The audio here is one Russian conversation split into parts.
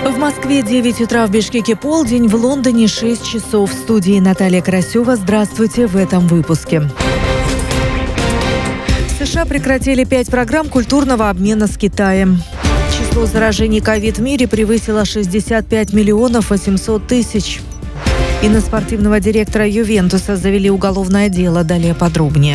В Москве 9 утра, в Бишкеке полдень, в Лондоне 6 часов. В студии Наталья Красева. Здравствуйте в этом выпуске. В США прекратили 5 программ культурного обмена с Китаем. Число заражений ковид в мире превысило 65 миллионов 800 тысяч. И на спортивного директора Ювентуса завели уголовное дело. Далее подробнее.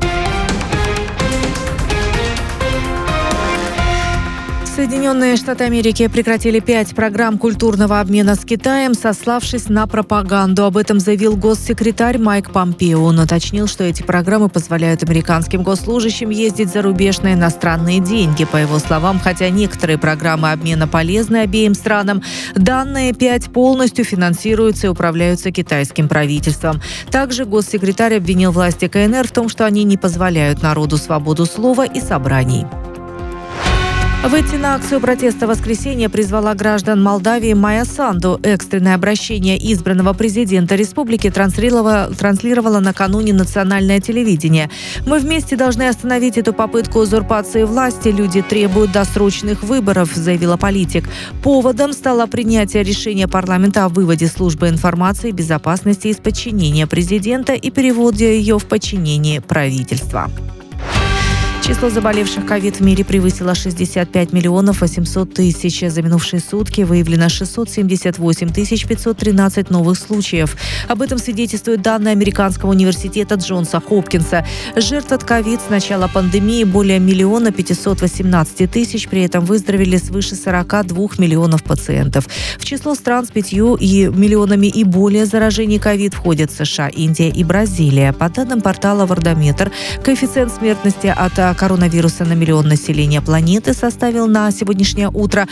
Соединенные Штаты Америки прекратили 5 программ культурного обмена с Китаем, сославшись на пропаганду. Об этом заявил госсекретарь Майк Помпео. Он уточнил, что эти программы позволяют американским госслужащим ездить за рубеж на иностранные деньги. По его словам, хотя некоторые программы обмена полезны обеим странам, данные 5 полностью финансируются и управляются китайским правительством. Также госсекретарь обвинил власти КНР в том, что они не позволяют народу свободу слова и собраний. Выйти на акцию протеста в воскресенье призвала граждан Молдавии Майя Санду. Экстренное обращение избранного президента республики транслировало накануне национальное телевидение. «Мы вместе должны остановить эту попытку узурпации власти. Люди требуют досрочных выборов», — заявила политик. Поводом стало принятие решения парламента о выводе службы информации и безопасности из подчинения президента и переводе ее в подчинение правительства. Число заболевших ковид в мире превысило 65 миллионов 800 тысяч. За минувшие сутки выявлено 678 513 новых случаев. Об этом свидетельствуют данные Американского университета Джонса Хопкинса. Жертв от ковид с начала пандемии более 1 518 000. При этом выздоровели свыше 42 миллионов пациентов. В число стран с 5 миллионами и более заражений ковид входят США, Индия и Бразилия. По данным портала Вардометр, коэффициент смертности от коронавируса на миллион населения планеты составил на сегодняшнее утро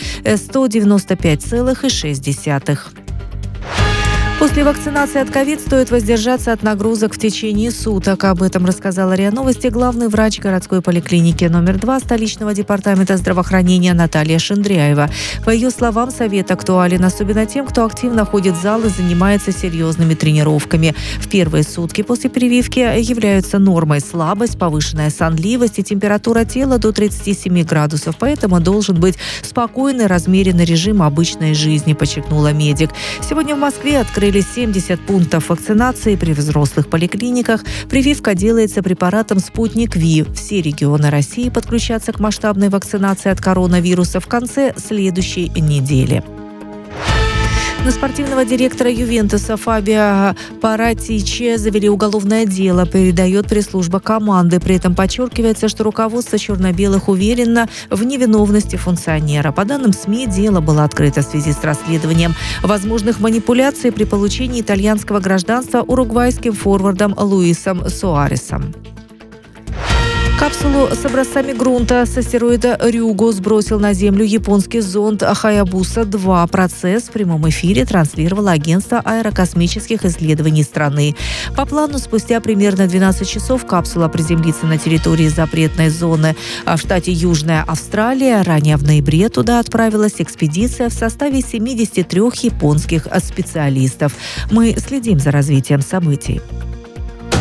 195,6. После вакцинации от ковид стоит воздержаться от нагрузок в течение суток. Об этом рассказала РИА Новости главный врач городской поликлиники номер 2 столичного департамента здравоохранения Наталья Шендряева. По ее словам, совет актуален особенно тем, кто активно ходит в зал и занимается серьезными тренировками. В первые сутки после прививки являются нормой слабость, повышенная сонливость и температура тела до 37 градусов. Поэтому должен быть спокойный, размеренный режим обычной жизни, подчеркнула медик. Сегодня в Москве открыли 70 пунктов вакцинации при взрослых поликлиниках. Прививка делается препаратом «Спутник Ви». Все регионы России подключатся к масштабной вакцинации от коронавируса в конце следующей недели. На спортивного директора Ювентуса Фабио Паратичи завели уголовное дело, передает пресс-служба команды. При этом подчеркивается, что руководство черно-белых уверено в невиновности функционера. По данным СМИ, дело было открыто в связи с расследованием возможных манипуляций при получении итальянского гражданства уругвайским форвардом Луисом Суаресом. Капсулу с образцами грунта с астероида Рюго сбросил на Землю японский зонд Хаябуса-2. Процесс в прямом эфире транслировало агентство аэрокосмических исследований страны. По плану, спустя примерно 12 часов капсула приземлится на территории запретной зоны в штате Южная Австралия. Ранее в ноябре туда отправилась экспедиция в составе 73 японских специалистов. Мы следим за развитием событий.